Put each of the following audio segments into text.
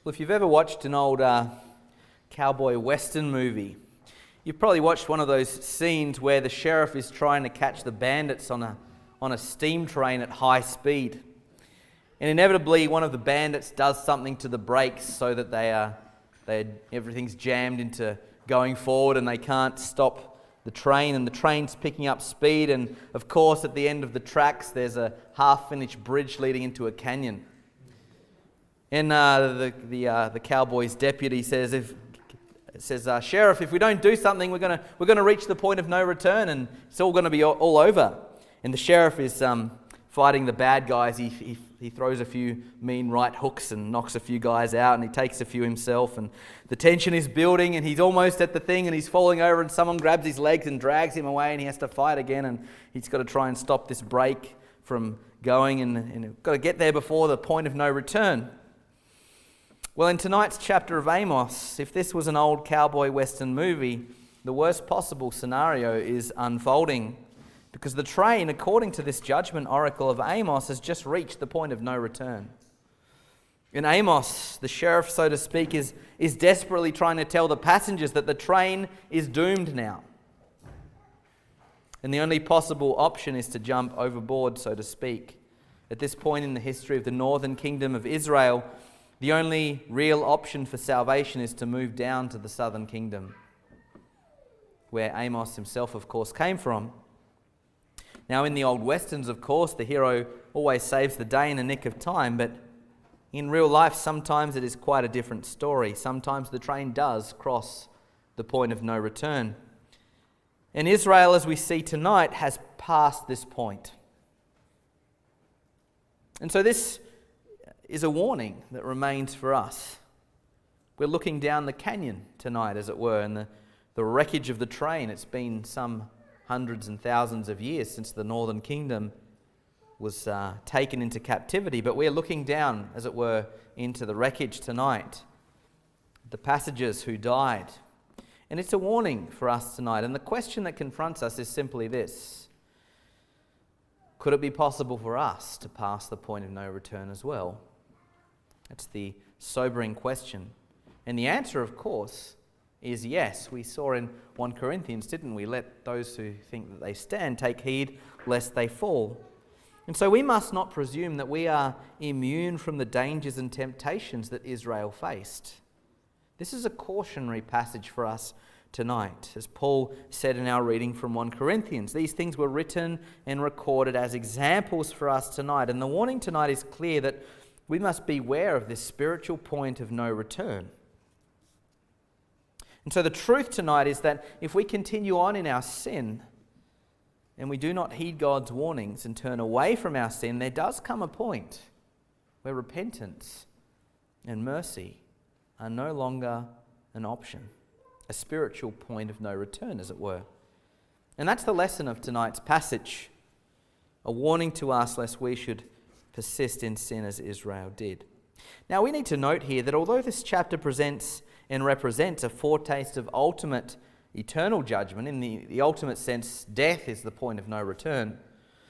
Well, if you've ever watched an old cowboy western movie, you've probably watched one of those scenes where the sheriff is trying to catch the bandits on a steam train at high speed. And inevitably, one of the bandits does something to the brakes so that everything's jammed into going forward and they can't stop the train, and the train's picking up speed. And of course, at the end of the tracks, there's a half-finished bridge leading into a canyon. And the cowboy's deputy says, "Sheriff, if we don't do something, we're gonna reach the point of no return, and it's all going to be all over." And the sheriff is fighting the bad guys. He throws a few mean right hooks and knocks a few guys out, and he takes a few himself. And the tension is building, and he's almost at the thing, and he's falling over, and someone grabs his legs and drags him away, and he has to fight again, and he's got to try and stop this break from going, and got to get there before the point of no return. Well, in tonight's chapter of Amos, if this was an old cowboy western movie, the worst possible scenario is unfolding, because the train, according to this judgment oracle of Amos, has just reached the point of no return. In Amos, the sheriff, so to speak, is desperately trying to tell the passengers that the train is doomed now. And the only possible option is to jump overboard, so to speak. At this point in the history of the northern kingdom of Israel, the only real option for salvation is to move down to the southern kingdom, where Amos himself, of course, came from. Now, in the old westerns, of course, the hero always saves the day in a nick of time, but in real life, sometimes it is quite a different story. Sometimes the train does cross the point of no return. And Israel, as we see tonight, has passed this point. And so this is a warning that remains for us. We're looking down the canyon tonight, as it were, and the wreckage of the train. It's been some hundreds and thousands of years since the northern kingdom was taken into captivity, but we're looking down, as it were, into the wreckage tonight. The passengers who died. And it's a warning for us tonight. And the question that confronts us is simply this: could it be possible for us to pass the point of no return as well? That's the sobering question. And the answer, of course, is yes. We saw in 1 Corinthians, didn't we? Let those who think that they stand take heed lest they fall. And so we must not presume that we are immune from the dangers and temptations that Israel faced. This is a cautionary passage for us tonight. As Paul said in our reading from 1 Corinthians, these things were written and recorded as examples for us tonight. And the warning tonight is clear that we must beware of this spiritual point of no return. And so the truth tonight is that if we continue on in our sin and we do not heed God's warnings and turn away from our sin, there does come a point where repentance and mercy are no longer an option, a spiritual point of no return, as it were. And that's the lesson of tonight's passage, a warning to us lest we should persist in sin as Israel did. Now, we need to note here that although this chapter presents and represents a foretaste of ultimate eternal judgment, in the ultimate sense, death is the point of no return,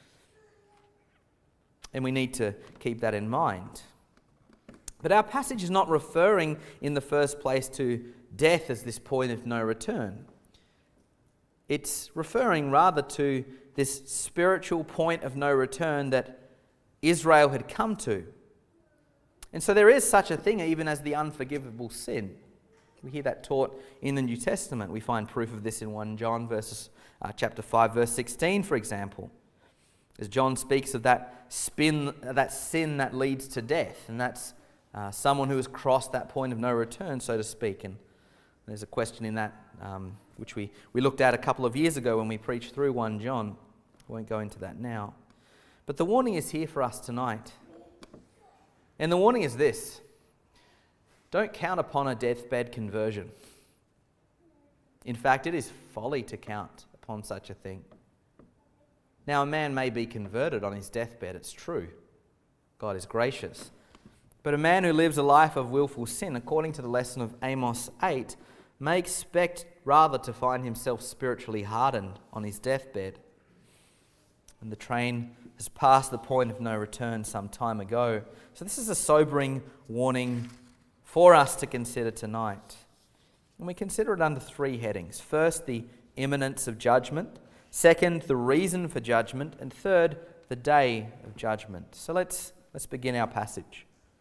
and we need to keep that in mind. But our passage is not referring in the first place to death as this point of no return. It's referring rather to this spiritual point of no return that Israel had come to. And so there is such a thing even as the unforgivable sin. We hear that taught in the New Testament. We find proof of this in 1 John chapter 5, verse 16, for example. As John speaks of that sin that leads to death, and that's someone who has crossed that point of no return, so to speak. And there's a question in that which we looked at a couple of years ago when we preached through 1 John. I won't go into that now. But the warning is here for us tonight. And the warning is this: don't count upon a deathbed conversion. In fact, it is folly to count upon such a thing. Now, a man may be converted on his deathbed, it's true. God is gracious. But a man who lives a life of willful sin, according to the lesson of Amos 8, may expect rather to find himself spiritually hardened on his deathbed. And the train has passed the point of no return some time ago. So this is a sobering warning for us to consider tonight. And we consider it under three headings. First, the imminence of judgment. Second, the reason for judgment. And third, the day of judgment. So let's begin our passage.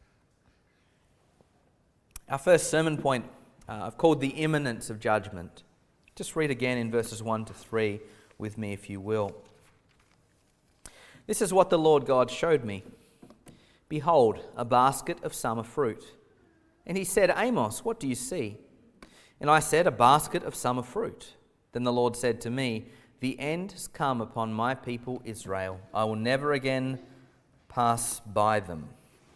Our first sermon point I've called the imminence of judgment. Just read again in verses 1 to 3 with me if you will. This is what the Lord God showed me. Behold, a basket of summer fruit. And he said, Amos, what do you see? And I said, a basket of summer fruit. Then the Lord said to me, the end has come upon my people Israel. I will never again pass by them.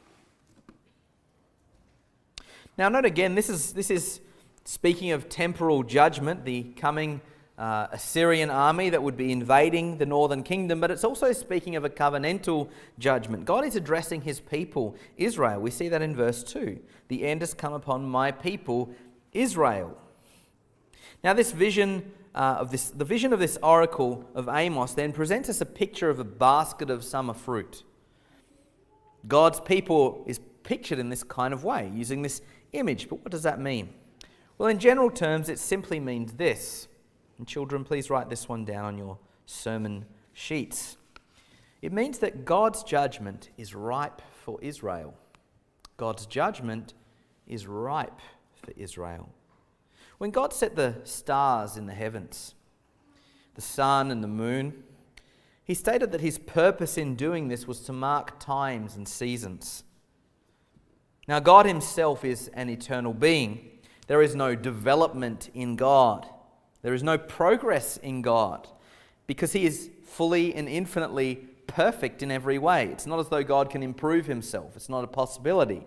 Now note again, this is speaking of temporal judgment, the coming Assyrian army that would be invading the northern kingdom, but it's also speaking of a covenantal judgment. God is addressing his people, Israel. We see that in verse 2. The end has come upon my people, Israel. Now this vision the vision of this oracle of Amos then presents us a picture of a basket of summer fruit. God's people is pictured in this kind of way, using this image. But what does that mean? Well, in general terms, it simply means this. And children, please write this one down on your sermon sheets. It means that God's judgment is ripe for Israel. God's judgment is ripe for Israel. When God set the stars in the heavens, the sun and the moon, he stated that his purpose in doing this was to mark times and seasons. Now, God himself is an eternal being. There is no development in God. There is no progress in God because he is fully and infinitely perfect in every way. It's not as though God can improve himself. It's not a possibility.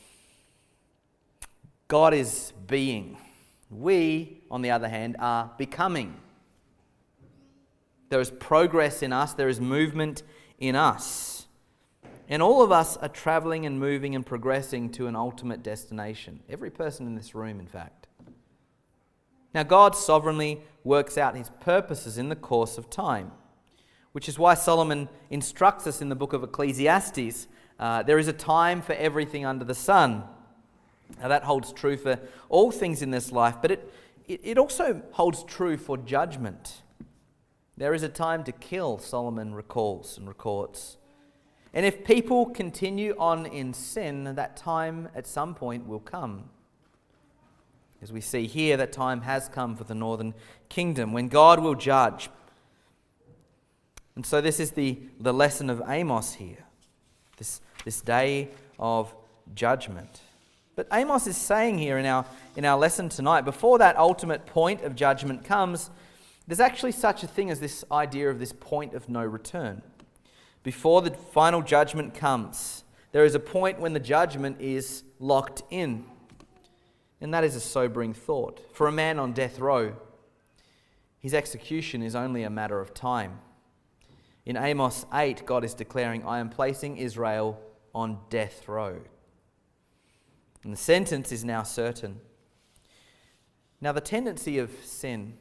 God is being. We, on the other hand, are becoming. There is progress in us. There is movement in us. And all of us are travelling and moving and progressing to an ultimate destination. Every person in this room, in fact. Now, God sovereignly works out his purposes in the course of time, which is why Solomon instructs us in the book of Ecclesiastes, there is a time for everything under the sun. Now, that holds true for all things in this life, but it also holds true for judgment. There is a time to kill, Solomon recalls and records. And if people continue on in sin, that time at some point will come. As we see here, that time has come for the northern kingdom when God will judge. And so this is the lesson of Amos here, this day of judgment. But Amos is saying here in our lesson tonight, before that ultimate point of judgment comes, there's actually such a thing as this idea of this point of no return. Before the final judgment comes, there is a point when the judgment is locked in. And that is a sobering thought. For a man on death row, his execution is only a matter of time. In Amos 8, God is declaring, I am placing Israel on death row. And the sentence is now certain. Now, the tendency of sin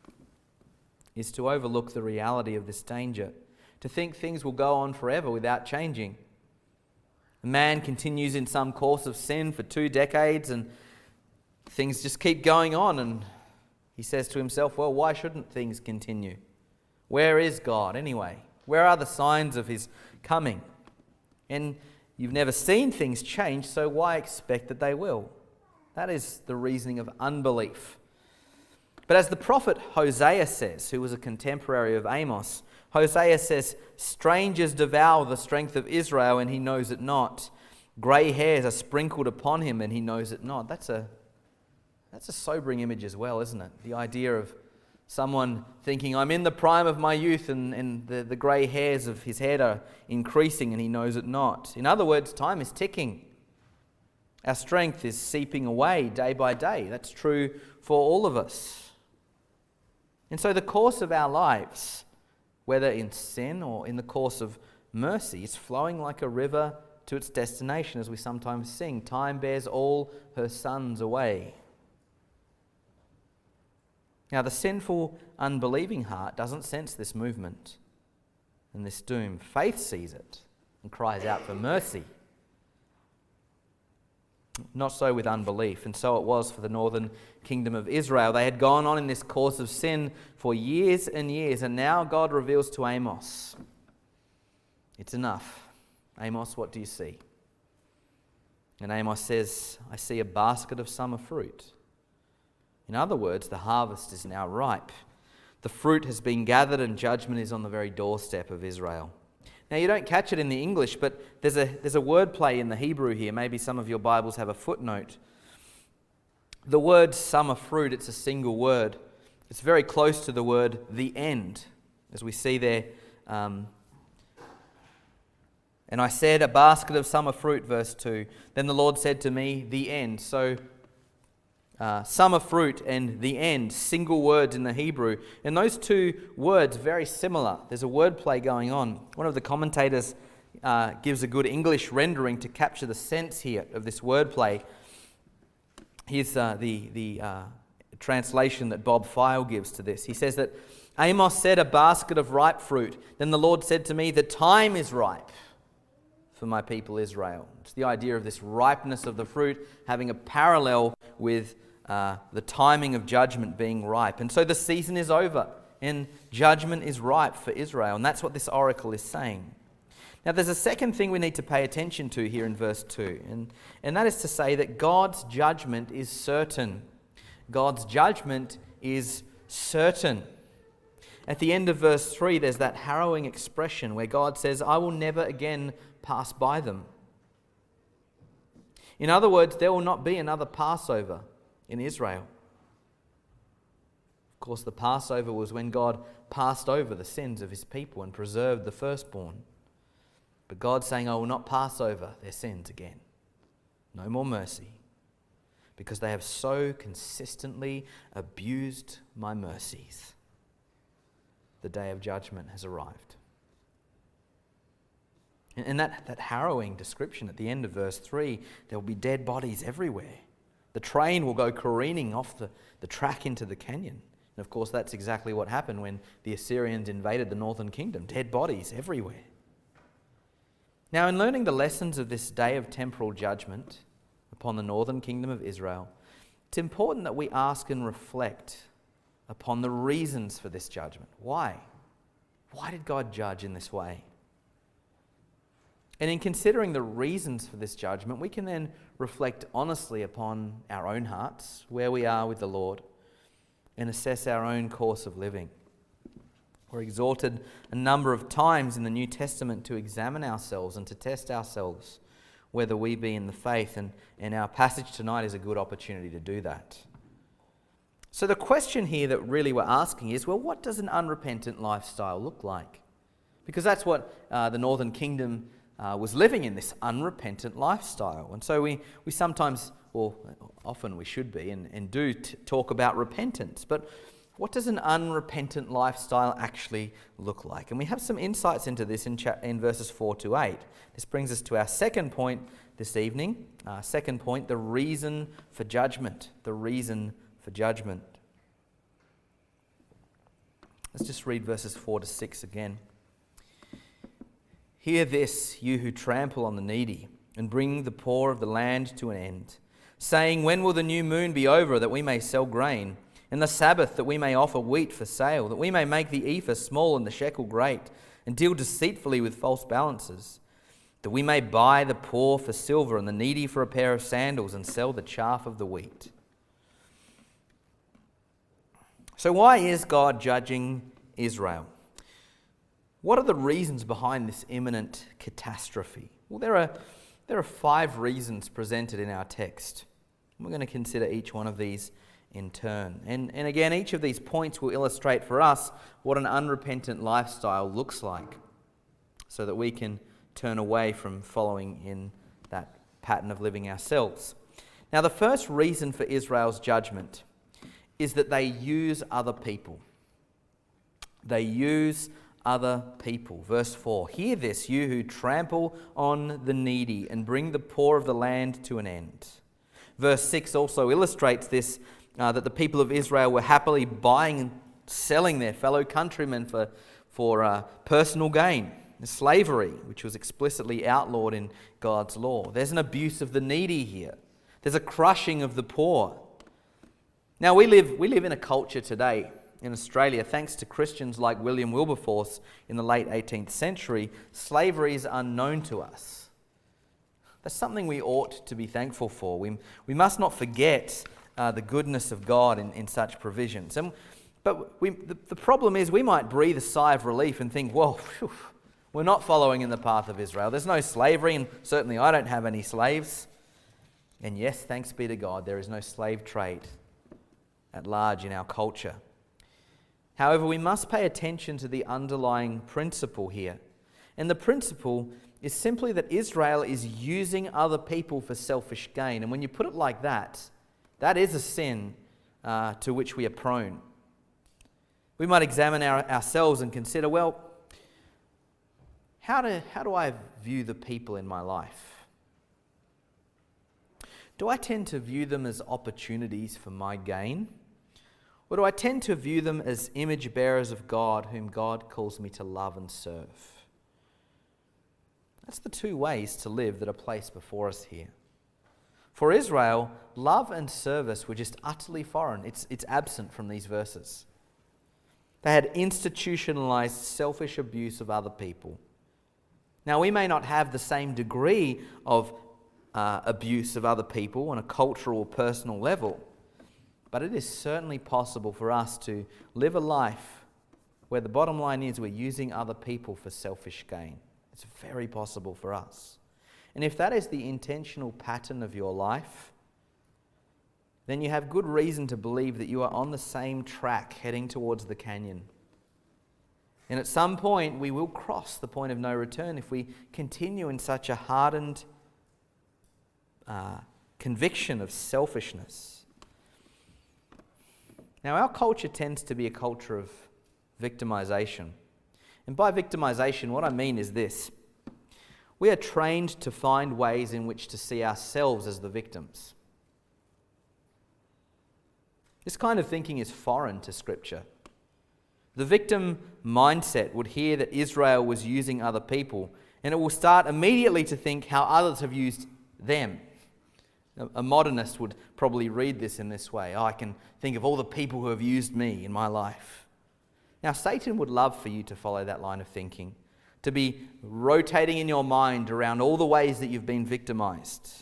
is to overlook the reality of this danger, to think things will go on forever without changing. A man continues in some course of sin for 2 decades and things just keep going on, and he says to himself, well, why shouldn't things continue? Where is God anyway? Where are the signs of his coming? And you've never seen things change, so why expect that they will? That is the reasoning of unbelief. But as the prophet Hosea says, who was a contemporary of Amos, Hosea says, strangers devour the strength of Israel and he knows it not. Grey hairs are sprinkled upon him and he knows it not. That's a sobering image as well, isn't it? The idea of someone thinking, I'm in the prime of my youth and the grey hairs of his head are increasing and he knows it not. In other words, time is ticking. Our strength is seeping away day by day. That's true for all of us. And so the course of our lives, whether in sin or in the course of mercy, is flowing like a river to its destination, as we sometimes sing. Time bears all her sons away. Now, the sinful, unbelieving heart doesn't sense this movement and this doom. Faith sees it and cries out for mercy. Not so with unbelief, and so it was for the northern kingdom of Israel. They had gone on in this course of sin for years and years, and now God reveals to Amos, it's enough. Amos, what do you see? And Amos says, I see a basket of summer fruit. In other words, the harvest is now ripe. The fruit has been gathered and judgment is on the very doorstep of Israel. Now, you don't catch it in the English, but there's a word play in the Hebrew here. Maybe some of your Bibles have a footnote. The word summer fruit, it's a single word. It's very close to the word the end, as we see there. And I said, a basket of summer fruit, verse 2. Then the Lord said to me, the end. So summer fruit and the end, single words in the Hebrew. And those two words, very similar. There's a word play going on. One of the commentators gives a good English rendering to capture the sense here of this word play. Here's the translation that Bob File gives to this. He says that Amos said, a basket of ripe fruit. Then the Lord said to me, the time is ripe for my people Israel. It's the idea of this ripeness of the fruit having a parallel with the timing of judgment being ripe. And so the season is over and judgment is ripe for Israel. And that's what this oracle is saying. Now there's a second thing we need to pay attention to here in verse 2. And that is to say that God's judgment is certain. God's judgment is certain. At the end of verse 3, there's that harrowing expression where God says, I will never again pass by them. In other words, there will not be another Passover in Israel. Of course, the Passover was when God passed over the sins of his people and preserved the firstborn. But God's saying, I will not pass over their sins again. No more mercy. Because they have so consistently abused my mercies. The day of judgment has arrived. And that harrowing description at the end of verse 3, there will be dead bodies everywhere. The train will go careening off the track into the canyon. And of course, that's exactly what happened when the Assyrians invaded the northern kingdom. Dead bodies everywhere. Now, in learning the lessons of this day of temporal judgment upon the northern kingdom of Israel, it's important that we ask and reflect upon the reasons for this judgment. Why? Why did God judge in this way? And in considering the reasons for this judgment, we can then reflect honestly upon our own hearts, where we are with the Lord, and assess our own course of living. We're exhorted a number of times in the New Testament to examine ourselves and to test ourselves whether we be in the faith, and our passage tonight is a good opportunity to do that. So the question here that really we're asking is, well, what does an unrepentant lifestyle look like? Because that's what the northern kingdom was living in, this unrepentant lifestyle. And so we sometimes, or often we should be, and do talk about repentance. But what does an unrepentant lifestyle actually look like? And we have some insights into this in verses 4 to 8. This brings us to our second point this evening. Second point, the reason for judgment. The reason for judgment. Let's just read verses 4 to 6 again. Hear this, you who trample on the needy, and bring the poor of the land to an end, saying, when will the new moon be over, that we may sell grain, and the Sabbath, that we may offer wheat for sale, that we may make the ephah small and the shekel great, and deal deceitfully with false balances, that we may buy the poor for silver and the needy for a pair of sandals, and sell the chaff of the wheat. So why is God judging Israel? What are the reasons behind this imminent catastrophe? Well, there are 5 reasons presented in our text. We're going to consider each one of these in turn. And again, each of these points will illustrate for us what an unrepentant lifestyle looks like, so that we can turn away from following in that pattern of living ourselves. Now, the first reason for Israel's judgment is that they use other people. They use other people. Verse 4, hear this, you who trample on the needy and bring the poor of the land to an end. Verse 6 also illustrates this, that the people of Israel were happily buying and selling their fellow countrymen for personal gain. Slavery, which was explicitly outlawed in God's law. There's an abuse of the needy here. There's a crushing of the poor. Now, we live in a culture today in Australia, thanks to Christians like William Wilberforce in the late 18th century, slavery is unknown to us. That's something we ought to be thankful for. We must not forget the goodness of God in such provisions. But the problem is we might breathe a sigh of relief and think, well, phew, we're not following in the path of Israel. There's no slavery, and certainly I don't have any slaves. And yes, thanks be to God, there is no slave trade at large in our culture. However, we must pay attention to the underlying principle here. And the principle is simply that Israel is using other people for selfish gain. And when you put it like that, that is a sin to which we are prone. We might examine ourselves and consider, well, how do I view the people in my life? Do I tend to view them as opportunities for my gain? Or do I tend to view them as image bearers of God, whom God calls me to love and serve? That's the two ways to live that are placed before us here. For Israel, love and service were just utterly foreign. It's absent from these verses. They had institutionalized selfish abuse of other people. Now, we may not have the same degree of abuse of other people on a cultural or personal level, but it is certainly possible for us to live a life where the bottom line is we're using other people for selfish gain. It's very possible for us. And if that is the intentional pattern of your life, then you have good reason to believe that you are on the same track heading towards the canyon. And at some point, we will cross the point of no return if we continue in such a hardened conviction of selfishness. Now, our culture tends to be a culture of victimization. And by victimization, what I mean is this. We are trained to find ways in which to see ourselves as the victims. This kind of thinking is foreign to Scripture. The victim mindset would hear that Israel was using other people, and it will start immediately to think how others have used them. A modernist would probably read this in this way. I can think of all the people who have used me in my life. Now, Satan would love for you to follow that line of thinking, to be rotating in your mind around all the ways that you've been victimized.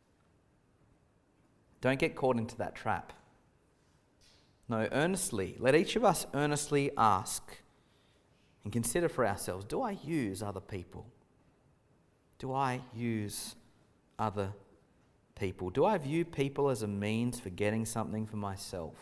Don't get caught into that trap. No, earnestly, let each of us earnestly ask and consider for ourselves, do I use other people? Do I use other people? Do I view people as a means for getting something for myself?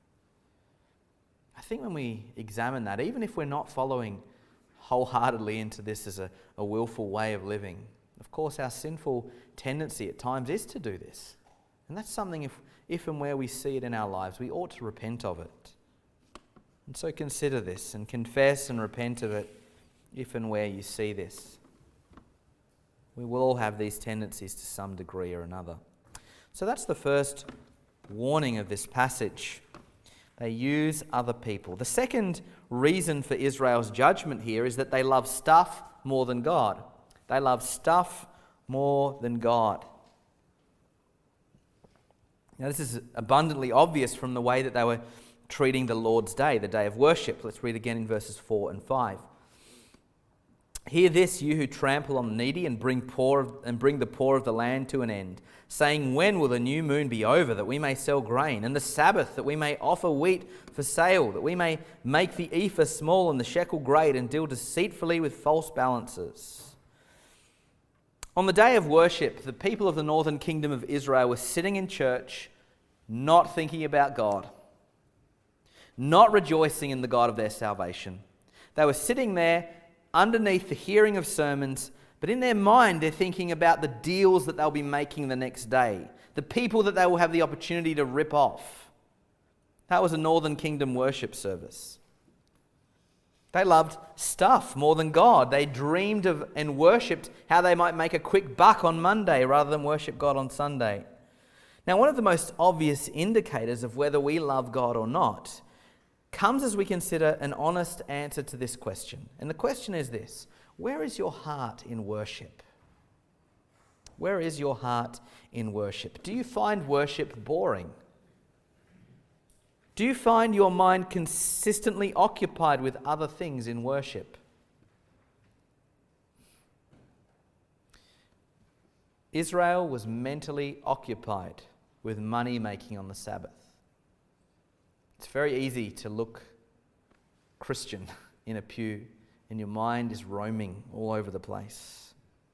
I think when we examine that, even if we're not following wholeheartedly into this as a willful way of living, of course our sinful tendency at times is to do this. And that's something if and where we see it in our lives, we ought to repent of it. And so consider this and confess and repent of it if and where you see this. We will all have these tendencies to some degree or another. So that's the first warning of this passage. They use other people. The second reason for Israel's judgment here is that they love stuff more than God. They love stuff more than God. Now, this is abundantly obvious from the way that they were treating the Lord's Day, the day of worship. Let's read again in verses 4 and 5. Hear this, you who trample on the needy and bring the poor of the land to an end, saying, when will the new moon be over, that we may sell grain, and the Sabbath, that we may offer wheat for sale, that we may make the ephah small and the shekel great, and deal deceitfully with false balances. On the day of worship, the people of the northern kingdom of Israel were sitting in church, not thinking about God, not rejoicing in the God of their salvation. They were sitting there underneath the hearing of sermons, but in their mind they're thinking about the deals that they'll be making the next day, the people that they will have the opportunity to rip off. That was a Northern Kingdom worship service. They loved stuff more than God. They dreamed of and worshipped how they might make a quick buck on Monday rather than worship God on Sunday. Now, one of the most obvious indicators of whether we love God or not comes as we consider an honest answer to this question. And the question is this: where is your heart in worship? Where is your heart in worship? Do you find worship boring? Do you find your mind consistently occupied with other things in worship? Israel was mentally occupied with money making on the Sabbath. It's very easy to look Christian in a pew and your mind is roaming all over the place.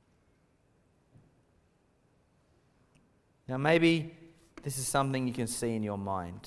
Now maybe this is something you can see in your mind.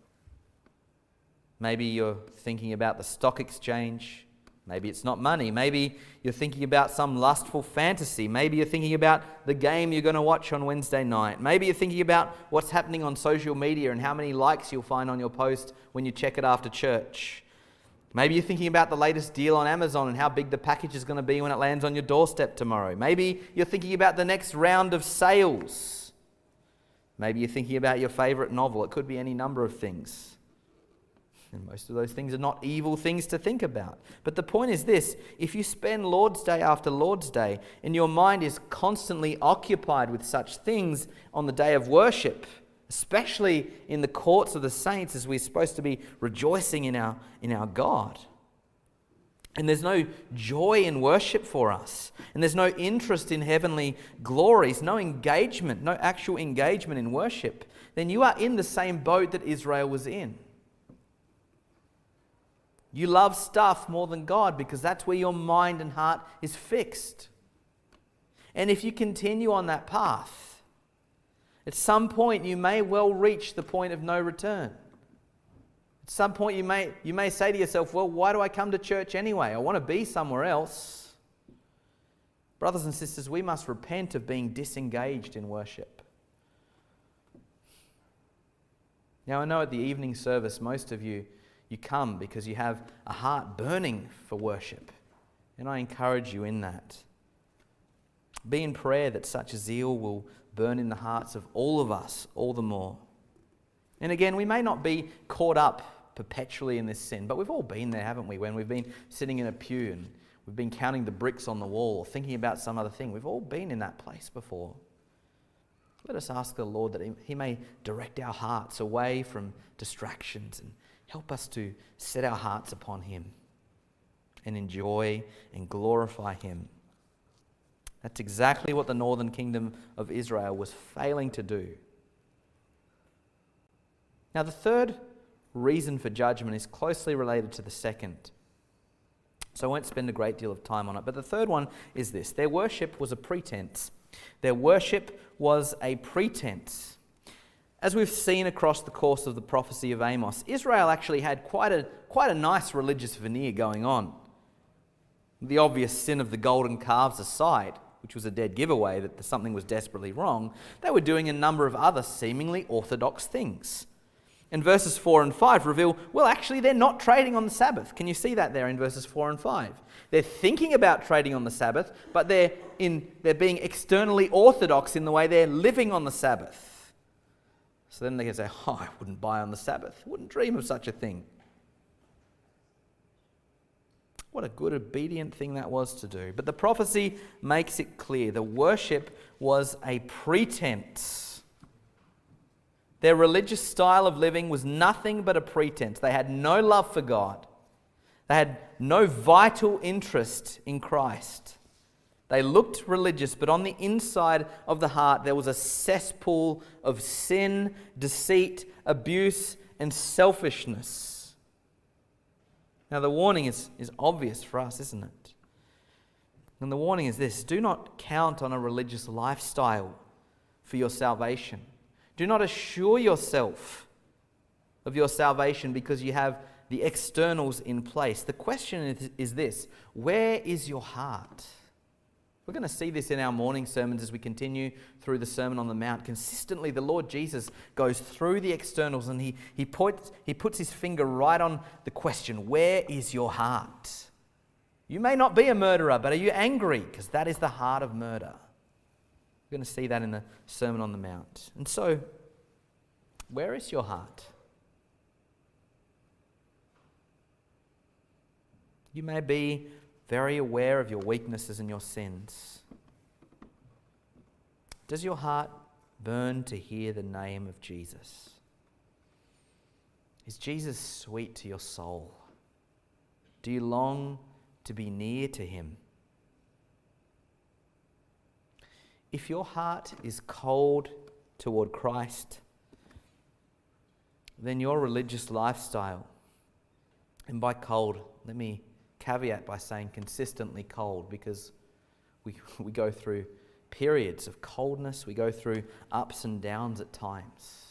Maybe you're thinking about the stock exchange. Maybe it's not money. Maybe you're thinking about some lustful fantasy. Maybe you're thinking about the game you're going to watch on Wednesday night. Maybe you're thinking about what's happening on social media and how many likes you'll find on your post when you check it after church. Maybe you're thinking about the latest deal on Amazon and how big the package is going to be when it lands on your doorstep tomorrow. Maybe you're thinking about the next round of sales. Maybe you're thinking about your favorite novel. It could be any number of things. And most of those things are not evil things to think about. But the point is this: if you spend Lord's Day after Lord's Day and your mind is constantly occupied with such things on the day of worship, especially in the courts of the saints as we're supposed to be rejoicing in our God, and there's no joy in worship for us, and there's no interest in heavenly glories, no engagement, no actual engagement in worship, then you are in the same boat that Israel was in. You love stuff more than God because that's where your mind and heart is fixed. And if you continue on that path, at some point you may well reach the point of no return. At some point you may say to yourself, well, why do I come to church anyway? I want to be somewhere else. Brothers and sisters, we must repent of being disengaged in worship. Now I know at the evening service most of you come because you have a heart burning for worship. And I encourage you in that. Be in prayer that such a zeal will burn in the hearts of all of us all the more. And again, we may not be caught up perpetually in this sin, but we've all been there, haven't we? When we've been sitting in a pew and we've been counting the bricks on the wall or thinking about some other thing. We've all been in that place before. Let us ask the Lord that He may direct our hearts away from distractions and help us to set our hearts upon Him and enjoy and glorify Him. That's exactly what the northern kingdom of Israel was failing to do. Now, the third reason for judgment is closely related to the second. So I won't spend a great deal of time on it. But the third one is this: their worship was a pretense. Their worship was a pretense. As we've seen across the course of the prophecy of Amos, Israel actually had quite a nice religious veneer going on. The obvious sin of the golden calves aside, which was a dead giveaway that something was desperately wrong, they were doing a number of other seemingly orthodox things. And verses 4 and 5 reveal, well, actually they're not trading on the Sabbath. Can you see that there in verses 4 and 5? They're thinking about trading on the Sabbath, but they're being externally orthodox in the way they're living on the Sabbath. So then they can say, I wouldn't buy on the Sabbath. I wouldn't dream of such a thing. What a good, obedient thing that was to do. But the prophecy makes it clear. The worship was a pretense. Their religious style of living was nothing but a pretense. They had no love for God. They had no vital interest in Christ. They looked religious, but on the inside of the heart there was a cesspool of sin, deceit, abuse, and selfishness. Now the warning is obvious for us, isn't it? And the warning is this: do not count on a religious lifestyle for your salvation. Do not assure yourself of your salvation because you have the externals in place. The question is this: where is your heart? We're going to see this in our morning sermons as we continue through the Sermon on the Mount. Consistently, the Lord Jesus goes through the externals and he puts his finger right on the question, where is your heart? You may not be a murderer, but are you angry? Because that is the heart of murder. We're going to see that in the Sermon on the Mount. And so, where is your heart? You may be very aware of your weaknesses and your sins. Does your heart burn to hear the name of Jesus? Is Jesus sweet to your soul? Do you long to be near to him? If your heart is cold toward Christ, then your religious lifestyle, and by cold, let me caveat by saying consistently cold, because we go through periods of coldness, we go through ups and downs at times.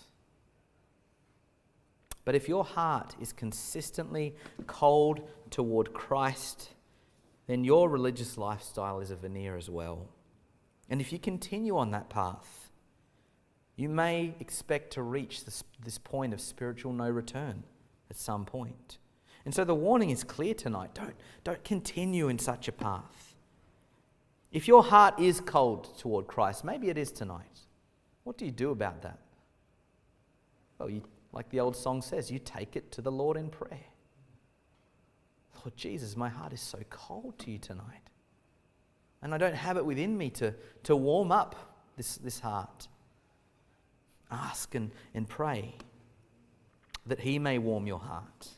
But if your heart is consistently cold toward Christ, then your religious lifestyle is a veneer as well. And if you continue on that path, you may expect to reach this point of spiritual no return at some point. And so the warning is clear tonight. Don't continue in such a path. If your heart is cold toward Christ, maybe it is tonight, what do you do about that? Well, like the old song says, you take it to the Lord in prayer. Lord Jesus, my heart is so cold to you tonight. And I don't have it within me to warm up this heart. Ask and pray that he may warm your heart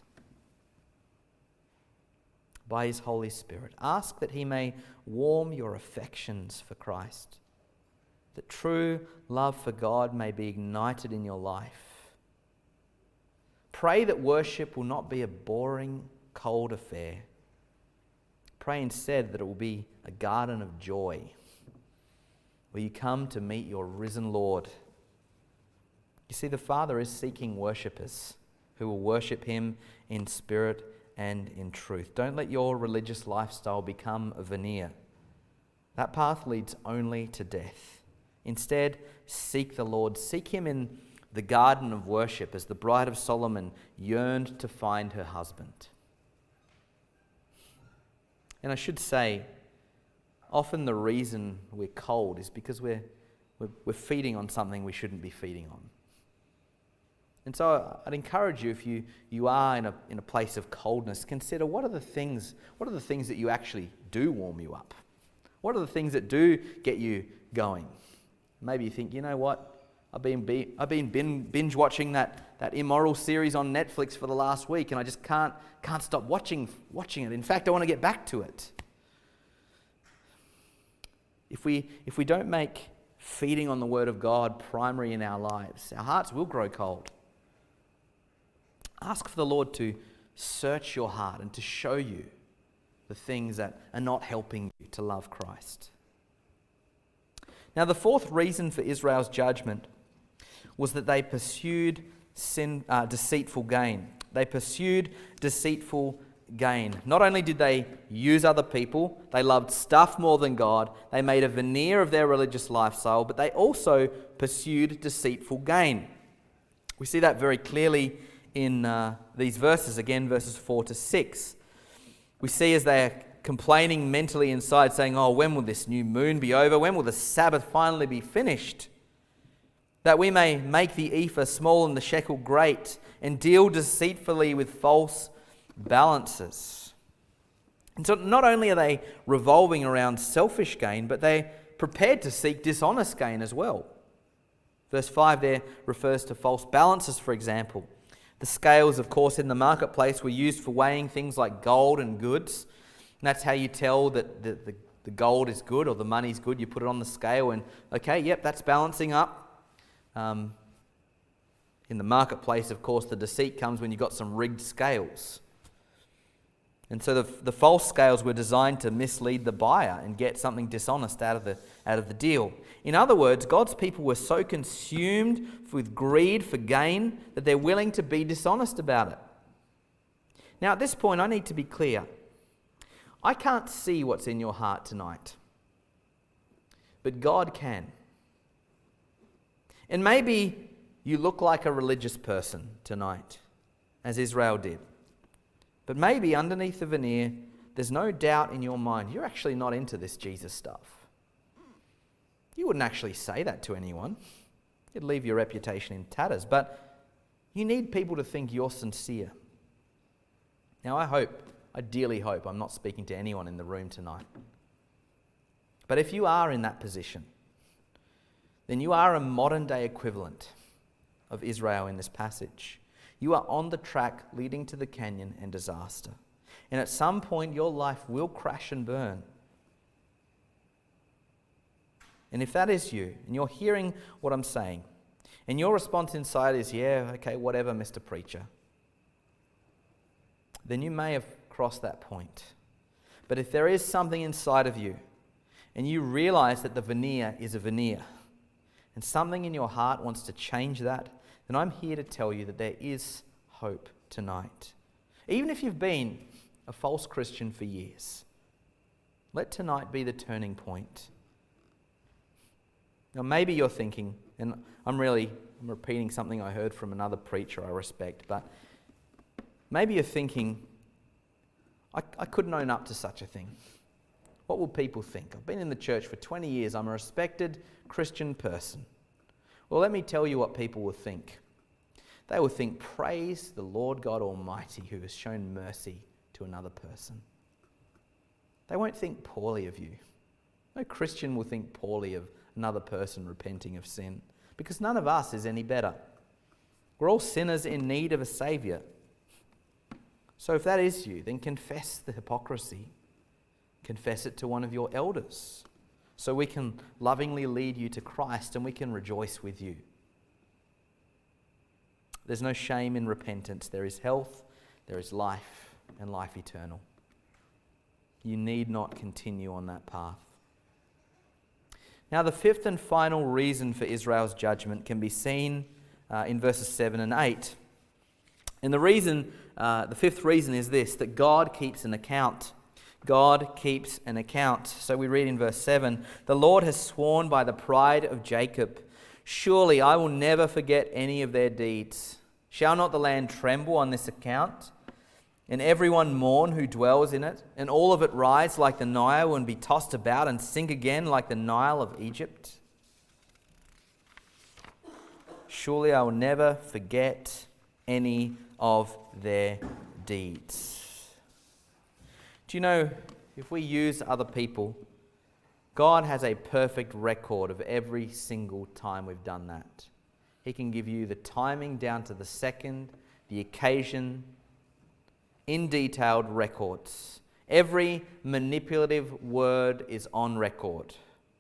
by his Holy Spirit. Ask that he may warm your affections for Christ, that true love for God may be ignited in your life. Pray that worship will not be a boring, cold affair. Pray instead that it will be a garden of joy where you come to meet your risen Lord. You see, the Father is seeking worshippers who will worship him in spirit and in truth. Don't let your religious lifestyle become a veneer. That path leads only to death. Instead, seek the Lord. Seek him in the garden of worship as the bride of Solomon yearned to find her husband. And I should say, often the reason we're cold is because we're feeding on something we shouldn't be feeding on. And so I'd encourage you, if you are in a place of coldness, consider what are the things that you actually do warm you up? What are the things that do get you going? Maybe you think, you know what? I've been binge watching that immoral series on Netflix for the last week, and I just can't stop watching it. In fact, I want to get back to it. If we don't make feeding on the Word of God primary in our lives, our hearts will grow cold. Ask for the Lord to search your heart and to show you the things that are not helping you to love Christ. Now, the fourth reason for Israel's judgment was that they pursued deceitful gain. They pursued deceitful gain. Not only did they use other people, they loved stuff more than God, they made a veneer of their religious lifestyle, but they also pursued deceitful gain. We see that very clearly in these verses, again, verses 4 to 6. We see as they're complaining mentally inside, saying, oh, when will this new moon be over? When will the Sabbath finally be finished? That we may make the ephah small and the shekel great, and deal deceitfully with false balances. And so not only are they revolving around selfish gain, but they're prepared to seek dishonest gain as well. Verse 5 there refers to false balances, for example. The scales, of course, in the marketplace were used for weighing things like gold and goods. And that's how you tell that the gold is good or the money's good. You put it on the scale and, okay, yep, that's balancing up. In the marketplace, of course, the deceit comes when you've got some rigged scales. And so the false scales were designed to mislead the buyer and get something dishonest out of the deal. In other words, God's people were so consumed with greed for gain that they're willing to be dishonest about it. Now, at this point, I need to be clear. I can't see what's in your heart tonight, but God can. And maybe you look like a religious person tonight, as Israel did. But maybe underneath the veneer, there's no doubt in your mind you're actually not into this Jesus stuff. You wouldn't actually say that to anyone. You'd leave your reputation in tatters. But you need people to think you're sincere. Now, I dearly hope I'm not speaking to anyone in the room tonight. But if you are in that position, then you are a modern day equivalent of Israel in this passage. You are on the track leading to the canyon and disaster. And at some point, your life will crash and burn. And if that is you, and you're hearing what I'm saying, and your response inside is, yeah, okay, whatever, Mr. Preacher, then you may have crossed that point. But if there is something inside of you, and you realize that the veneer is a veneer, and something in your heart wants to change that, then I'm here to tell you that there is hope tonight. Even if you've been a false Christian for years, let tonight be the turning point. Now maybe you're thinking, and I'm repeating something I heard from another preacher I respect, but maybe you're thinking, I couldn't own up to such a thing. What will people think? I've been in the church for 20 years. I'm a respected Christian person. Well, let me tell you what people will think. They will think, praise the Lord God Almighty who has shown mercy to another person. They won't think poorly of you. No Christian will think poorly of another person repenting of sin, because none of us is any better. We're all sinners in need of a Saviour. So if that is you, then confess the hypocrisy. Confess it to one of your elders, so we can lovingly lead you to Christ and we can rejoice with you. There's no shame in repentance. There is health, there is life, and life eternal. You need not continue on that path. Now, the fifth and final reason for Israel's judgment can be seen in verses 7 and 8. And the fifth reason is this, that God keeps an account. God keeps an account. So we read in verse 7, the Lord has sworn by the pride of Jacob, surely I will never forget any of their deeds. Shall not the land tremble on this account, and everyone mourn who dwells in it, and all of it rise like the Nile and be tossed about and sink again like the Nile of Egypt? Surely I will never forget any of their deeds. Do you know, if we use other people, God has a perfect record of every single time we've done that. He can give you the timing down to the second, the occasion, in detailed records. Every manipulative word is on record.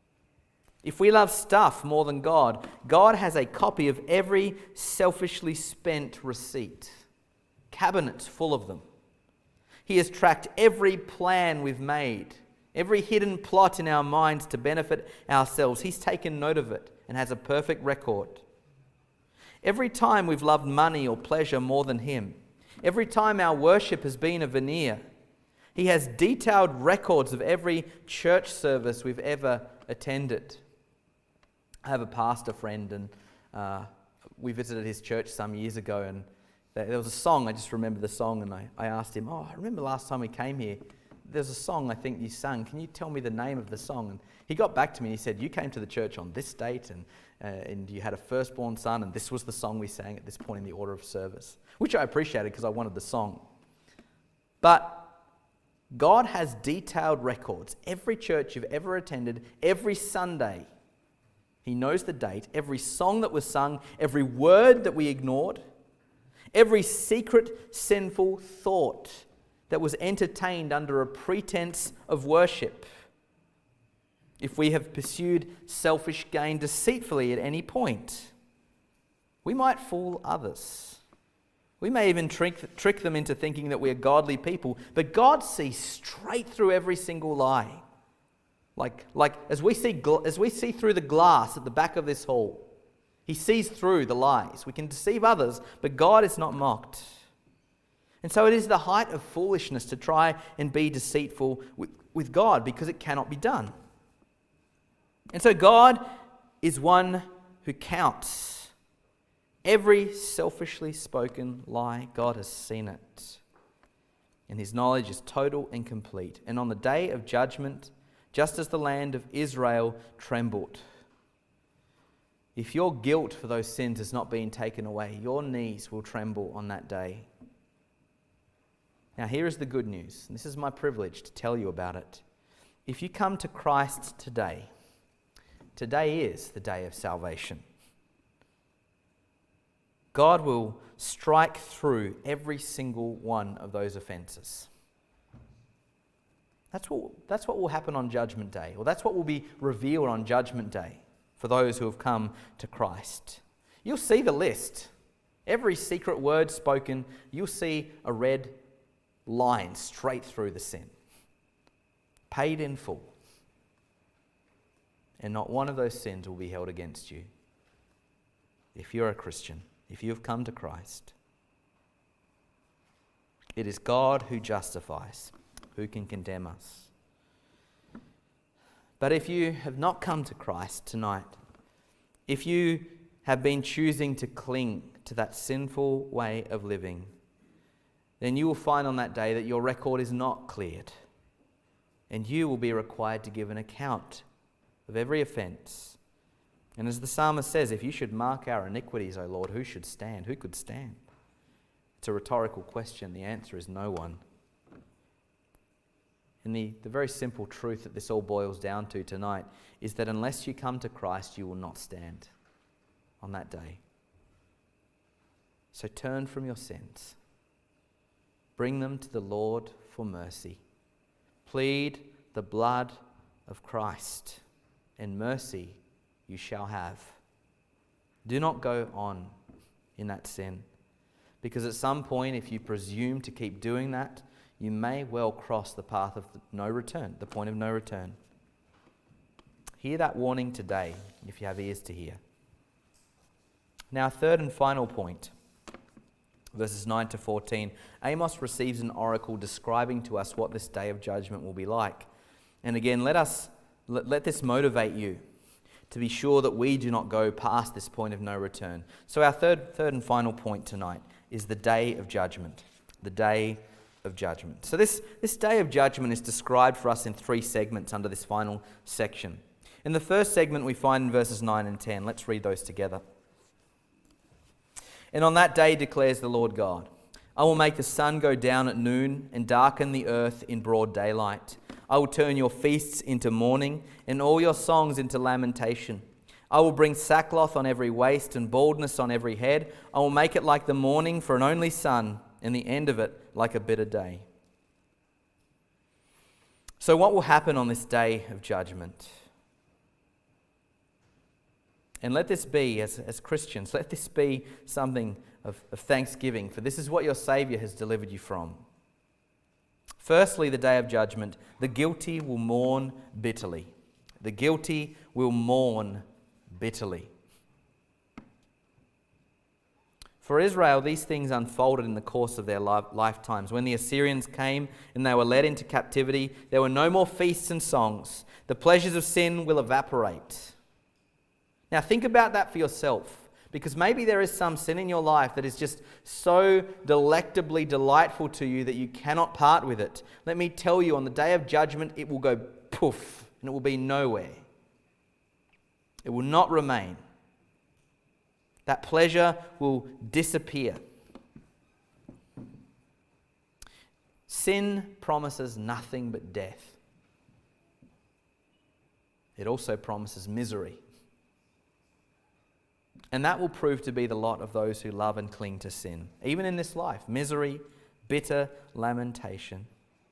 If we love stuff more than God, God has a copy of every selfishly spent receipt, cabinets full of them. He has tracked every plan we've made, every hidden plot in our minds to benefit ourselves. He's taken note of it and has a perfect record. Every time we've loved money or pleasure more than Him, every time our worship has been a veneer, He has detailed records of every church service we've ever attended. I have a pastor friend, and we visited his church some years ago, and there was a song. I just remember the song, and I asked him, I remember last time we came here, there's a song I think you sang. Can you tell me the name of the song? And he got back to me and he said, you came to the church on this date, and you had a firstborn son, and this was the song we sang at this point in the order of service, which I appreciated because I wanted the song. But God has detailed records. Every church you've ever attended, every Sunday, He knows the date, every song that was sung, every word that we ignored, every secret sinful thought that was entertained under a pretense of worship. If we have pursued selfish gain deceitfully at any point, we might fool others. We may even trick them into thinking that we are godly people, but God sees straight through every single lie. Like as we see through the glass at the back of this hall, He sees through the lies. We can deceive others, but God is not mocked. And so it is the height of foolishness to try and be deceitful with God, because it cannot be done. And so God is one who counts. Every selfishly spoken lie, God has seen it. And His knowledge is total and complete. And on the day of judgment, just as the land of Israel trembled, if your guilt for those sins has not been taken away, your knees will tremble on that day. Now here is the good news. This is my privilege to tell you about it. If you come to Christ today today is the day of salvation. God will strike through every single one of those offences. That's what will happen on Judgment Day, or that's what will be revealed on Judgment Day for those who have come to Christ. You'll see the list. Every secret word spoken, you'll see a red line straight through the sin. Paid in full. And not one of those sins will be held against you. If you're a Christian, if you have come to Christ, it is God who justifies. Who can condemn us? But if you have not come to Christ tonight, if you have been choosing to cling to that sinful way of living, then you will find on that day that your record is not cleared, and you will be required to give an account of every offence. And as the psalmist says, if you should mark our iniquities, O Lord, who should stand? Who could stand? It's a rhetorical question. The answer is no one. And the very simple truth that this all boils down to tonight is that unless you come to Christ, you will not stand on that day. So turn from your sins. Bring them to the Lord for mercy. Plead the blood of Christ, and mercy you shall have. Do not go on in that sin, because at some point, if you presume to keep doing that, you may well cross the path of no return, the point of no return. Hear that warning today, if you have ears to hear. Now, third and final point, verses 9 to 14. Amos receives an oracle describing to us what this day of judgment will be like. And again, let this motivate you to be sure that we do not go past this point of no return. So our third and final point tonight is the day of judgment. The day of judgment. So this day of judgment is described for us in three segments under this final section. In the first segment we find in verses 9 and 10. Let's read those together. And on that day declares the Lord God, I will make the sun go down at noon and darken the earth in broad daylight. I will turn your feasts into mourning and all your songs into lamentation. I will bring sackcloth on every waist and baldness on every head. I will make it like the morning for an only son, and the end of it like a bitter day. So what will happen on this day of judgment? And let this be, as Christians, let this be something of thanksgiving, for this is what your Saviour has delivered you from. Firstly, the day of judgment, the guilty will mourn bitterly. The guilty will mourn bitterly. For Israel, these things unfolded in the course of their lifetimes. When the Assyrians came and they were led into captivity, there were no more feasts and songs. The pleasures of sin will evaporate. Now think about that for yourself, because maybe there is some sin in your life that is just so delectably delightful to you that you cannot part with it. Let me tell you, on the day of judgment, it will go poof, and it will be nowhere. It will not remain. That pleasure will disappear. Sin promises nothing but death. It also promises misery. And that will prove to be the lot of those who love and cling to sin. Even in this life, misery, bitter lamentation.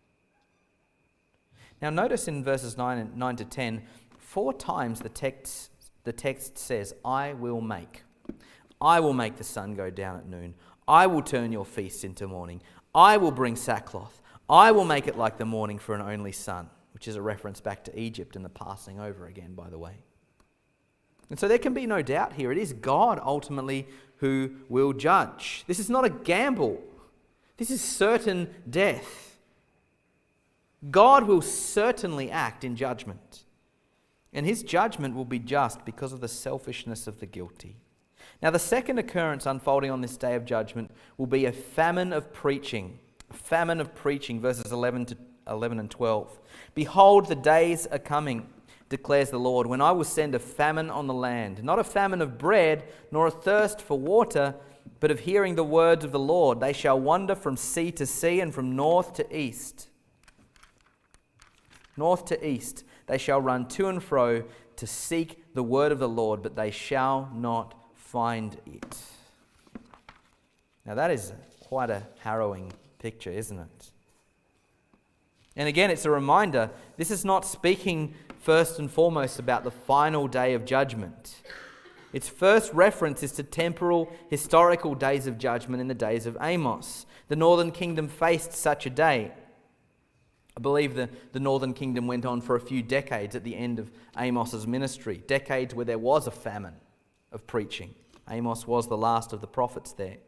Now notice in verses 9 to 10, 4 times the text says, I will make. I will make the sun go down at noon. I will turn your feasts into mourning. I will bring sackcloth. I will make it like the morning for an only son, which is a reference back to Egypt and the passing over again, by the way. And so there can be no doubt here. It is God ultimately who will judge. This is not a gamble. This is certain death. God will certainly act in judgment. And his judgment will be just because of the selfishness of the guilty. Now, the second occurrence unfolding on this day of judgment will be a famine of preaching. A famine of preaching, verses 11 and 12. Behold, the days are coming, declares the Lord, when I will send a famine on the land, not a famine of bread, nor a thirst for water, but of hearing the words of the Lord. They shall wander from sea to sea and from north to east. North to east, they shall run to and fro to seek the word of the Lord, but they shall not find it. Now that is quite a harrowing picture, isn't it? And again, it's a reminder, this is not speaking first and foremost about the final day of judgment. Its first reference is to temporal, historical days of judgment in the days of Amos. The northern kingdom faced such a day. I believe the northern kingdom went on for a few decades at the end of Amos's ministry, decades where there was a famine of preaching. Amos was the last of the prophets there.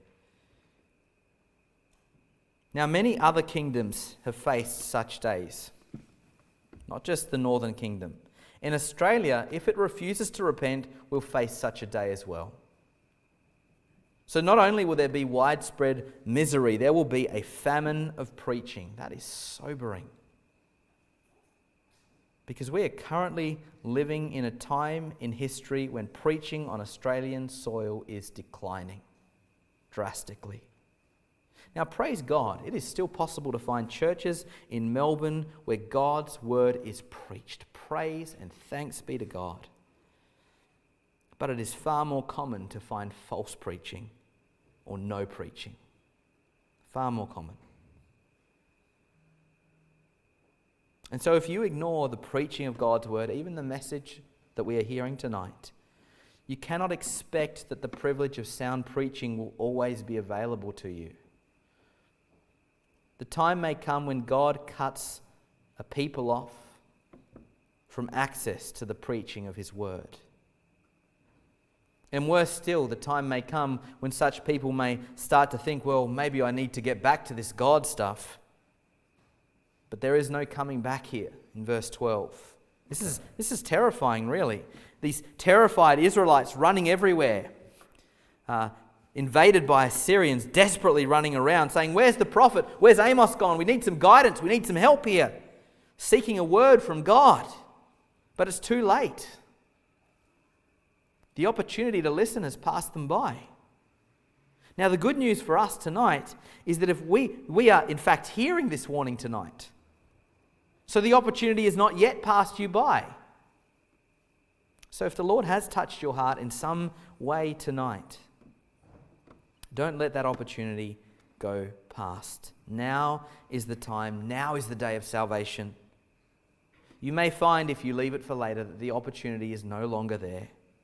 Now, many other kingdoms have faced such days, not just the northern kingdom. In Australia, if it refuses to repent, we'll face such a day as well. So not only will there be widespread misery, there will be a famine of preaching. That is sobering. Because we are currently living in a time in history when preaching on Australian soil is declining drastically. Now, praise God, it is still possible to find churches in Melbourne where God's word is preached. Praise and thanks be to God. But it is far more common to find false preaching or no preaching. Far more common. And so if you ignore the preaching of God's word, even the message that we are hearing tonight, you cannot expect that the privilege of sound preaching will always be available to you. The time may come when God cuts a people off from access to the preaching of his word. And worse still, the time may come when such people may start to think, well, maybe I need to get back to this God stuff. But there is no coming back here in verse 12. This is terrifying, really. These terrified Israelites running everywhere, invaded by Assyrians, desperately running around, saying, where's the prophet? Where's Amos gone? We need some guidance. We need some help here. Seeking a word from God. But it's too late. The opportunity to listen has passed them by. Now, the good news for us tonight is that if we are in fact hearing this warning tonight, so the opportunity has not yet passed you by. So if the Lord has touched your heart in some way tonight, don't let that opportunity go past. Now is the time. Now is the day of salvation. You may find, if you leave it for later, that the opportunity is no longer there.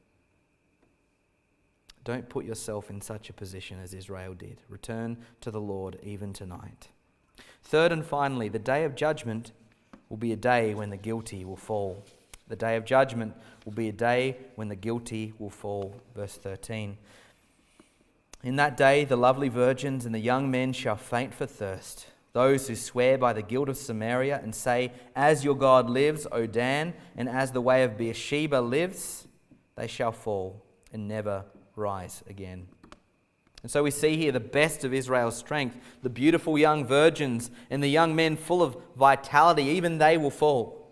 Don't put yourself in such a position as Israel did. Return to the Lord even tonight. Third and finally, the day of judgment will be a day when the guilty will fall. The day of judgment will be a day when the guilty will fall. Verse 13. In that day the lovely virgins and the young men shall faint for thirst. Those who swear by the guilt of Samaria and say, as your God lives, O Dan, and as the way of Beersheba lives, they shall fall and never rise again. And so we see here the best of Israel's strength, the beautiful young virgins and the young men full of vitality, even they will fall.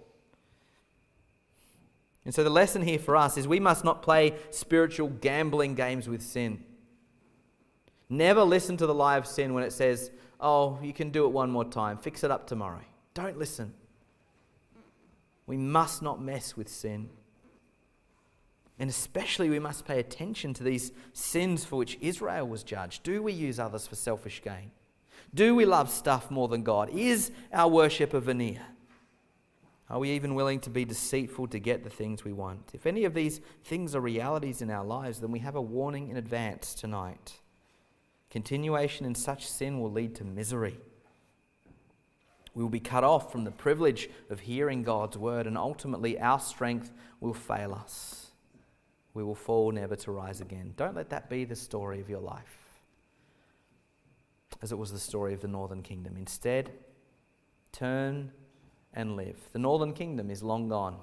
And so the lesson here for us is we must not play spiritual gambling games with sin. Never listen to the lie of sin when it says, oh, you can do it one more time, fix it up tomorrow. Don't listen. We must not mess with sin. And especially we must pay attention to these sins for which Israel was judged. Do we use others for selfish gain? Do we love stuff more than God? Is our worship a veneer? Are we even willing to be deceitful to get the things we want? If any of these things are realities in our lives, then we have a warning in advance tonight. Continuation in such sin will lead to misery. We will be cut off from the privilege of hearing God's word, and ultimately our strength will fail us. We will fall never to rise again. Don't let that be the story of your life, as it was the story of the northern kingdom. Instead, turn and live. The northern kingdom is long gone.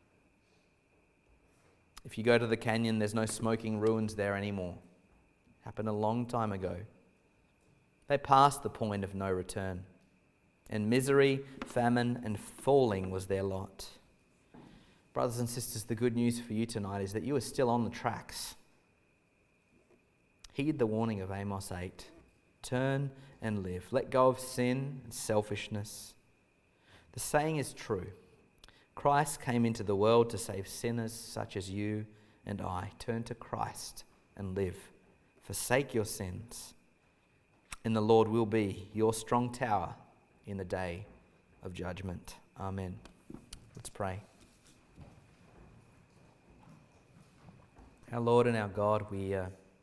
If you go to the canyon, there's no smoking ruins there anymore. Happened a long time ago. They passed the point of no return, and misery, famine, and falling was their lot. Brothers and sisters, the good news for you tonight is that you are still on the tracks. Heed the warning of Amos 8. Turn and live. Let go of sin and selfishness. The saying is true. Christ came into the world to save sinners such as you and I. Turn to Christ and live. Forsake your sins, and the Lord will be your strong tower in the day of judgment. Amen. Let's pray. Our Lord and our God, we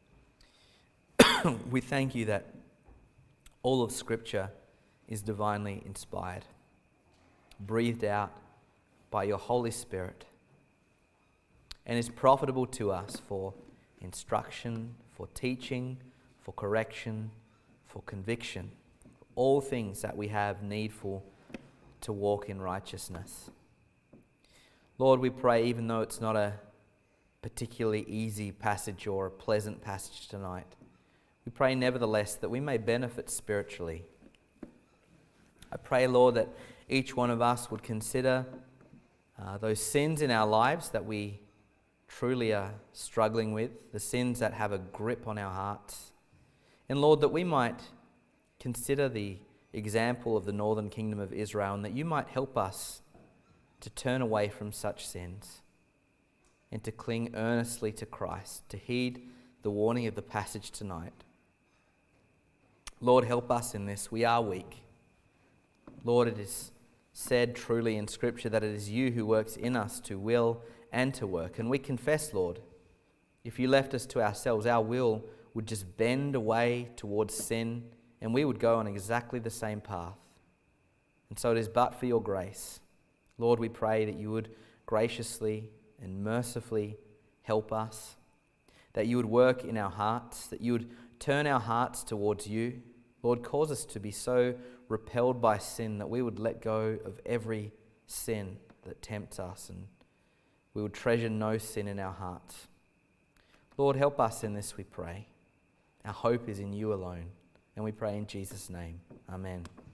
thank you that all of Scripture is divinely inspired, breathed out by your Holy Spirit, and is profitable to us for instruction, for teaching, for correction, for conviction, all things that we have needful to walk in righteousness. Lord, we pray, even though it's not a particularly easy passage or a pleasant passage tonight, we pray nevertheless that we may benefit spiritually. I pray, Lord, that each one of us would consider those sins in our lives that we truly are struggling with, the sins that have a grip on our hearts. And Lord, that we might consider the example of the northern kingdom of Israel, and that you might help us to turn away from such sins and to cling earnestly to Christ, to heed the warning of the passage tonight. Lord, help us in this. We are weak. Lord, it is said truly in Scripture that it is you who works in us to will and to work. And we confess, Lord, if you left us to ourselves, our will would just bend away towards sin, and we would go on exactly the same path. And so it is but for your grace. Lord, we pray that you would graciously and mercifully help us, that you would work in our hearts, that you would turn our hearts towards you. Lord, cause us to be so repelled by sin that we would let go of every sin that tempts us, and we would treasure no sin in our hearts. Lord, help us in this, we pray. Our hope is in you alone, and we pray in Jesus' name. Amen.